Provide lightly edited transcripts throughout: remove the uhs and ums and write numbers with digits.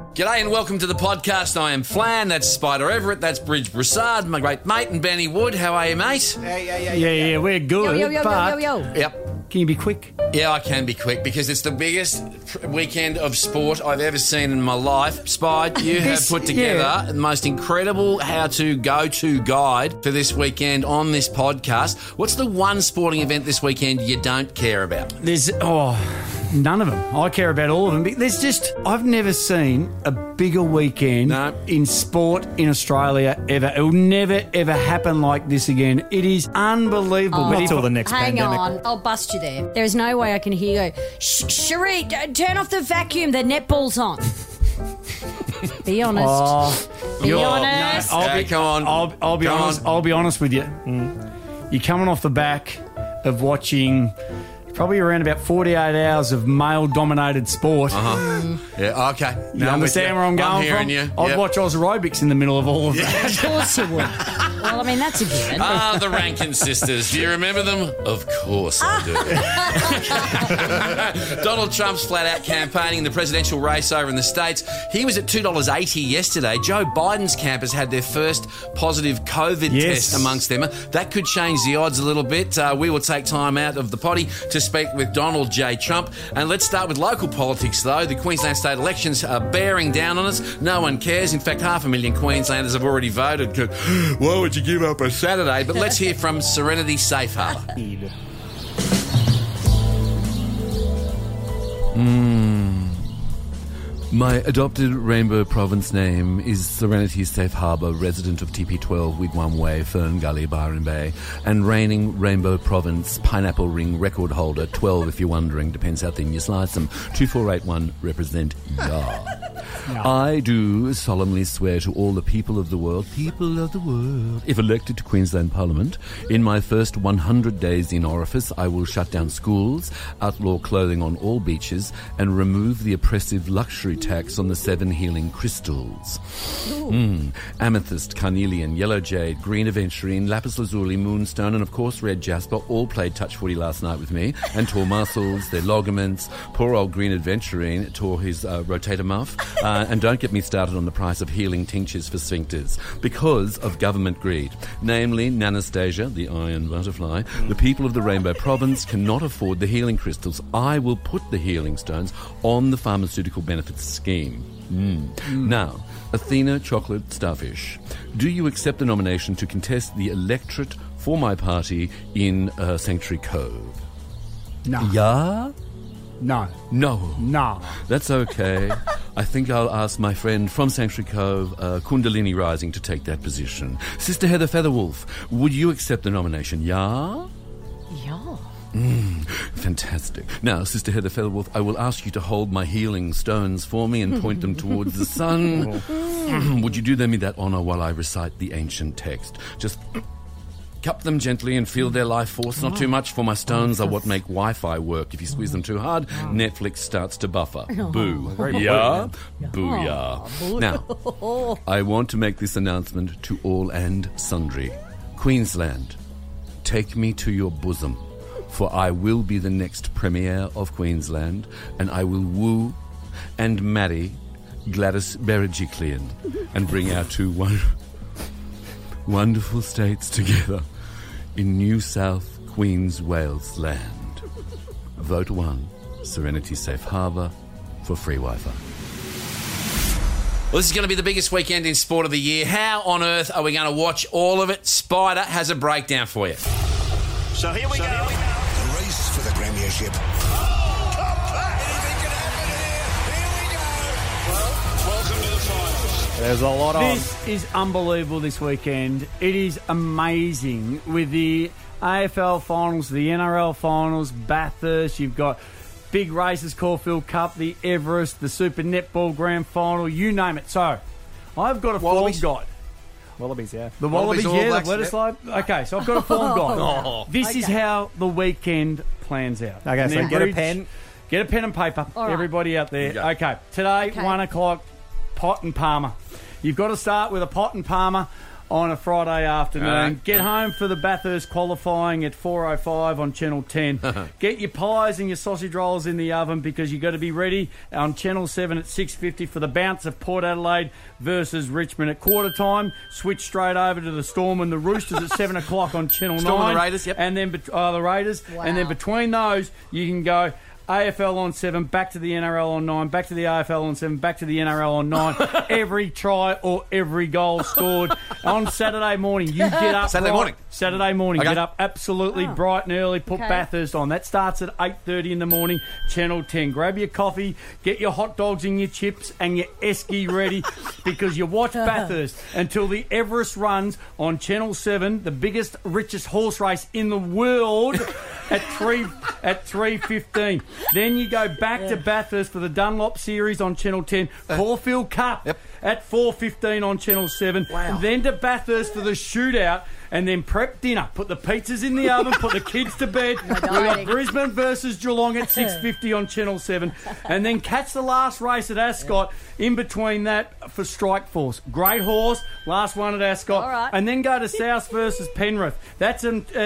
G'day and welcome to the podcast. I am Flan, that's Spider Everett, that's Bridge Broussard, my great mate, and Benny Wood. How are you, mate? Yeah, we're good. Yep. Can you be quick? Yeah, I can be quick because it's the biggest weekend of sport I've ever seen in my life. Spide, you have put together the most incredible how-to go-to guide for this weekend on this podcast. What's the one sporting event this weekend you don't care about? There's, none of them. I care about all of them. There's just, I've never seen a bigger weekend in sport in Australia ever. It will never, ever happen like this again. It is unbelievable. Not till the next Hang pandemic. on, I'll bust you there. There's no way I can hear you go, Cherie, turn off the vacuum, the netball's on. Be honest. Be honest. Come on. I'll be honest. I'll be honest with you. You're coming off the back of watching probably around about 48 hours of male-dominated sport. Yeah, okay. You understand where I'm going I'm hearing from? you. I'd watch Oz aerobics in the middle of all of that. Of course you would. Well, I mean, that's a given. The Rankin sisters. Do you remember them? Of course I do. Donald Trump's flat-out campaigning in the presidential race over in the States. He was at $2.80 yesterday. Joe Biden's campers had their first positive COVID test amongst them. That could change the odds a little bit. We will take time out of the potty to speak with Donald J. Trump. And let's start with local politics, though. The Queensland state elections are bearing down on us. No one cares. In fact, 500,000 Queenslanders have already voted. Why would you give up a Saturday? But let's hear from Serenity Safe Harbour. My adopted Rainbow Province name is Serenity Safe Harbour, resident of TP12, Wigwam Way, Fern Gully, Byron Bay, and reigning Rainbow Province Pineapple Ring record holder, 12 if you're wondering, depends how thin you slice them. 2481 represent ya. I do solemnly swear to all the people of the world, if elected to Queensland Parliament, in my first 100 days in office, I will shut down schools, outlaw clothing on all beaches, and remove the oppressive luxury tax on the 7 healing crystals. Amethyst, carnelian, yellow jade, green aventurine, lapis lazuli, moonstone, and of course red jasper all played touch footy last night with me and tore muscles, their ligaments. Poor old green aventurine tore his rotator muff. And don't get me started on the price of healing tinctures for sphincters because of government greed. Namely, Nanastasia, the iron butterfly, the people of the Rainbow Province cannot afford the healing crystals. I will put the healing stones on the pharmaceutical benefits scheme. Now, Athena Chocolate Starfish, do you accept the nomination to contest the electorate for my party in Sanctuary Cove? No. Yeah? No. That's okay. I think I'll ask my friend from Sanctuary Cove, Kundalini Rising, to take that position. Sister Heather Featherwolf, would you accept the nomination? Yeah? Yeah. Fantastic. Now, Sister Heather Featherwolf, I will ask you to hold my healing stones for me and point them towards the sun. Would you do me that honour while I recite the ancient text? Just cup them gently and feel their life force. Not too much, for my stones are what make Wi-Fi work. If you squeeze them too hard, Netflix starts to buffer. Boo. Yeah? Booyah. Now, I want to make this announcement to all and sundry. Queensland, take me to your bosom, for I will be the next Premier of Queensland, and I will woo and marry Gladys Berejiklian and bring our two wonderful states together in New South Queens Wales land. Vote 1, Serenity Safe Harbour, for free Wi-Fi. Well, this is going to be the biggest weekend in sport of the year. How on earth are we going to watch all of it? Spider has a breakdown for you. So here we go. The race for the premiership. Welcome to the finals. There's a lot on. This is unbelievable this weekend. It is amazing with the AFL finals, the NRL finals, Bathurst. You've got big races, Caulfield Cup, the Everest, the Super Netball Grand Final, you name it. So, I've got a form guide. Wallabies, yeah. The Wallabies, All yeah, Blacks, the Bledisloe. Okay, so I've got a form guide. This is how the weekend plans out. Okay, And so then get a Bridge, pen. Get a pen and paper, All right. everybody out there. Yeah. Okay, today, 1 o'clock, pot and Palmer. You've got to start with a pot and Palmer on a Friday afternoon. Right. Get home for the Bathurst qualifying at 4:05 on Channel 10. Get your pies and your sausage rolls in the oven because you've got to be ready on Channel 7 at 6:50 for the bounce of Port Adelaide versus Richmond. At quarter time, switch straight over to the Storm and the Roosters at 7 o'clock on Channel 9. Storm and the Raiders, yep. And then the Raiders. Wow. And then between those, you can go AFL on 7, back to the NRL on 9, back to the AFL on 7, back to the NRL on 9. Every try or every goal scored on Saturday morning. You get up Saturday morning? Saturday morning. Okay. Get up absolutely bright and early. Put Okay. Bathurst on. That starts at 8:30 in the morning. Channel 10. Grab your coffee, get your hot dogs and your chips and your esky ready because you watch Bathurst until the Everest runs on Channel 7, the biggest, richest horse race in the world at 3:15. Then you go back to Bathurst for the Dunlop Series on Channel 10. Caulfield Cup at 4:15 on Channel 7. Wow. Then to Bathurst for the shootout. And then prep dinner. Put the pizzas in the oven. Put the kids to bed. We've got dieting. Brisbane versus Geelong at 6:50 on Channel 7. And then catch the last race at Ascot in between that for Strike Force. Great horse. Last one at Ascot. All right. And then go to South versus Penrith. That's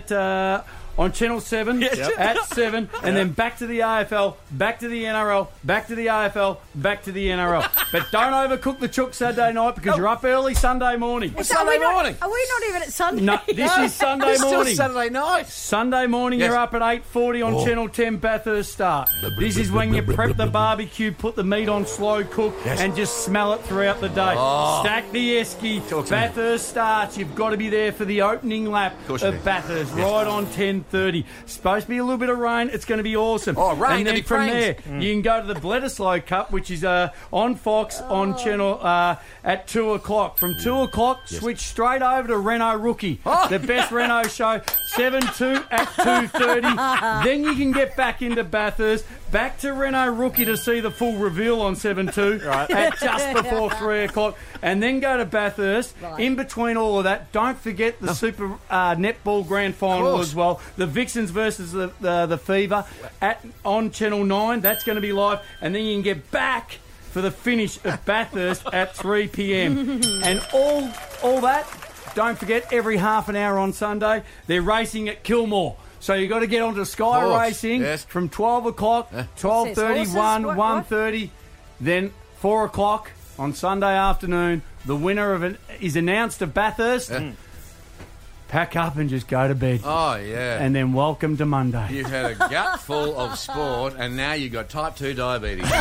on Channel 7 at 7. And then back to the AFL, back to the NRL, back to the AFL, back to the NRL. But don't overcook the chook Saturday night because you're up early Sunday morning. So Sunday are we not- morning. Are we not even at Sunday? No, this is Sunday It's still morning. Saturday night. Sunday morning, Yes. you're up at 8:40 on Channel 10 Bathurst start. This is when you prep the barbecue, put the meat on slow cook, and just smell it throughout the day. Stack the esky. Talk to me. Bathurst starts. You've got to be there for the opening lap course you do. of Bathurst, right on 10:30. Supposed to be a little bit of rain. It's going to be awesome. Oh, rain, And then that'd be from praise. there, you can go to the Bledisloe Cup, which is on Fox on Channel at 2 o'clock. From 2 o'clock, switch straight over to Renault Rookie, the best Renault show, 7-2 at 2:30. Then you can get back into Bathurst, back to Renault Rookie to see the full reveal on 7-2 at just before 3 o'clock. And then go to Bathurst. Right. In between all of that, don't forget the Super Netball Grand Final course. as well. The Vixens versus the Fever on Channel 9. That's going to be live. And then you can get back for the finish of Bathurst at 3 p.m. And all that, don't forget, every half an hour on Sunday, they're racing at Kilmore. So you've got to get onto Sky Of course, Racing yes. from 12 o'clock, 12:30, Horses, 1, what? 1:30, then 4 o'clock on Sunday afternoon. The winner of it is announced of Bathurst. Pack up and just go to bed. Oh, yeah. And then welcome to Monday. You've had a gut full of sport, and now you've got type 2 diabetes. Enjoy.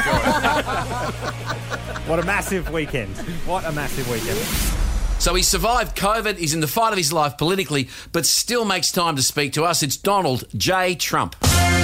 What a massive weekend. What a massive weekend. So he survived COVID, he's in the fight of his life politically, but still makes time to speak to us. It's Donald J. Trump.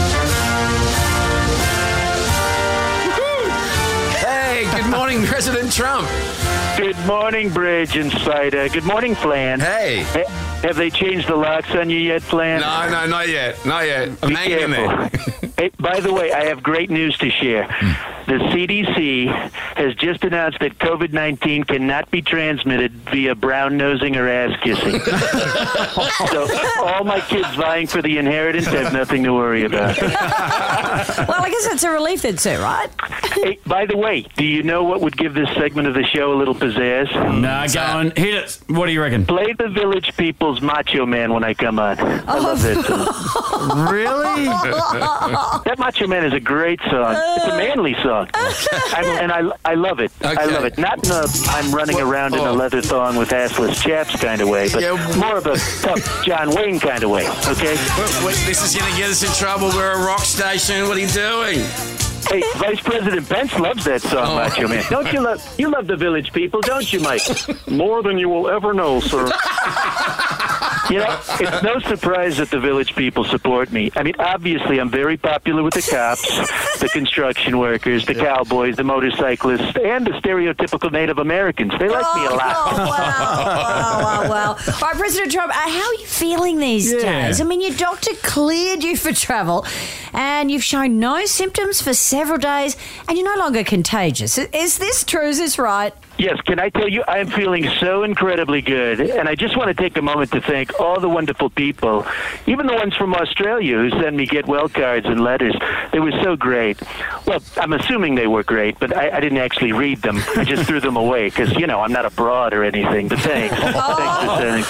Hey, good morning, President Trump. Good morning, Bridge Insider. Good morning, Flan. Hey. Have they changed the locks on you yet, Flan? No, not yet. Not yet. I'm Be hanging in there. careful. Hey, by the way, I have great news to share. The CDC has just announced that COVID-19 cannot be transmitted via brown nosing or ass kissing. So all my kids vying for the inheritance have nothing to worry about. Well, I guess it's a relief then, too, right? Hey, by the way, do you know what would give this segment of the show a little pizzazz? No, go on. Hit it. What do you reckon? Play the Village People's Macho Man when I come on. I love that song. Really? That Macho Man is a great song. It's a manly song. I love it. I Okay. love it. Not in a I'm running around in a leather thong with assless chaps kind of way, but Yeah. more of a tough John Wayne kind of way, okay? This is going to get us in trouble. We're a rock station. What are you doing? Hey, Vice President Pence loves that song, Macho Man. Don't you love the Village People, don't you, Mike? More than you will ever know, sir. You know, it's no surprise that the Village People support me. I mean, obviously, I'm very popular with the cops, the construction workers, the cowboys, the motorcyclists, and the stereotypical Native Americans. They like me a lot. Oh, wow. All right, President Trump, how are you feeling these days? I mean, your doctor cleared you for travel, and you've shown no symptoms for several days, and you're no longer contagious. Is this true? Is this right? Yes, can I tell you, I'm feeling so incredibly good, and I just want to take a moment to thank all the wonderful people, even the ones from Australia who send me get well cards and letters. They were so great. Well, I'm assuming they were great, but I didn't actually read them. I just threw them away because, I'm not abroad or anything, but thanks. Thanks for sending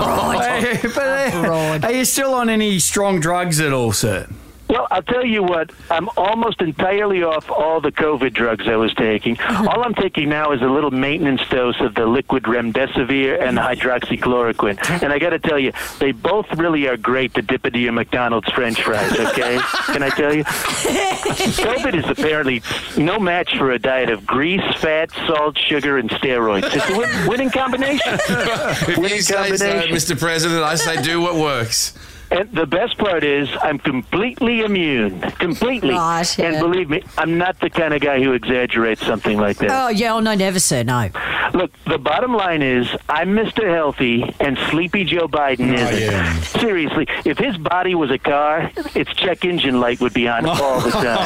them. Are you still on any strong drugs at all, sir? Well, I'll tell you what, I'm almost entirely off all the COVID drugs I was taking. All I'm taking now is a little maintenance dose of the liquid remdesivir and the hydroxychloroquine. And I got to tell you, they both really are great to dip into your McDonald's French fries, okay? Can I tell you? COVID is apparently no match for a diet of grease, fat, salt, sugar, and steroids. It's a winning combination. If you say so, Mr. President, I say do what works. And the best part is I'm completely immune. Completely. Right, yeah. And believe me, I'm not the kind of guy who exaggerates something like that. Oh, yeah, no, never, sir, no. Look, the bottom line is I'm Mr. Healthy and Sleepy Joe Biden isn't. Yeah. Seriously, if his body was a car, its check engine light would be on all the time.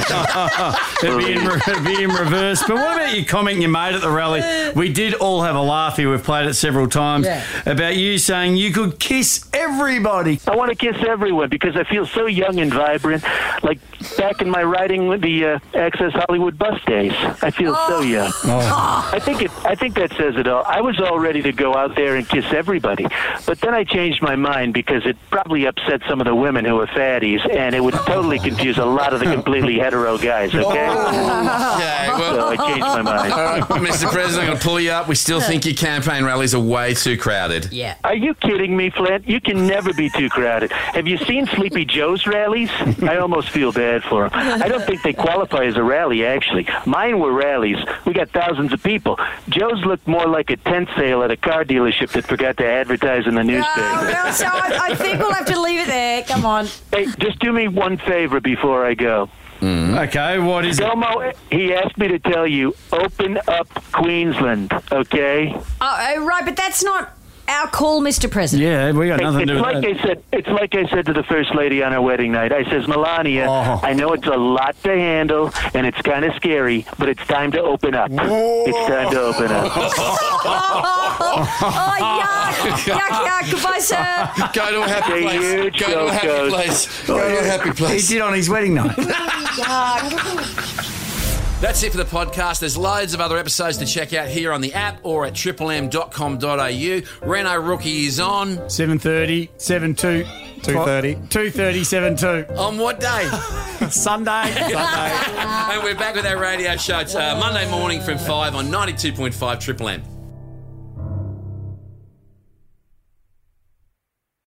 It'd be in reverse. But what about your comment you made at the rally? We did all have a laugh here. We've played it several times about you saying you could kiss everybody. I want to kiss everyone because I feel so young and vibrant. Like back in my riding the Access Hollywood bus days. I feel so young. I think that says it all. I was all ready to go out there and kiss everybody, but then I changed my mind because it probably upset some of the women who are fatties, and it would totally confuse a lot of the completely hetero guys. Okay. Okay, well, So I changed my mind. all right, Mr. President, I'm going to pull you up. We still think your campaign rallies are way too crowded. Yeah. Are you kidding me, Flint? You can never be too crowded. Have you seen Sleepy Joe's rallies? I almost feel bad for him. I don't think they qualify as a rally, actually. Mine were rallies. We got thousands of people. Joe's looked more like a tent sale at a car dealership that forgot to advertise in the newspaper. Well, so I think we'll have to leave it there. Come on. Hey, just do me one favor before I go. Okay, what is it? Domo, he asked me to tell you, open up Queensland, okay? Oh, right, but that's not our call, Mr. President. Yeah, we got nothing to do with that. It's like I said to the First Lady on our wedding night. I says, Melania, I know it's a lot to handle, and it's kind of scary, but it's time to open up. It's time to open up. Oh, yuck. Yuck. Goodbye, sir. Go to a happy place. Huge Go to a happy goes. place. Go to a happy He place. did on his wedding night. That's it for the podcast. There's loads of other episodes to check out here on the app or at triplem.com.au. Renault Rookie is on. 7:30, 7:2. 2:30. 2:30, 7:2. On what day? Sunday. And we're back with our radio show Monday morning from 5 on 92.5 Triple M.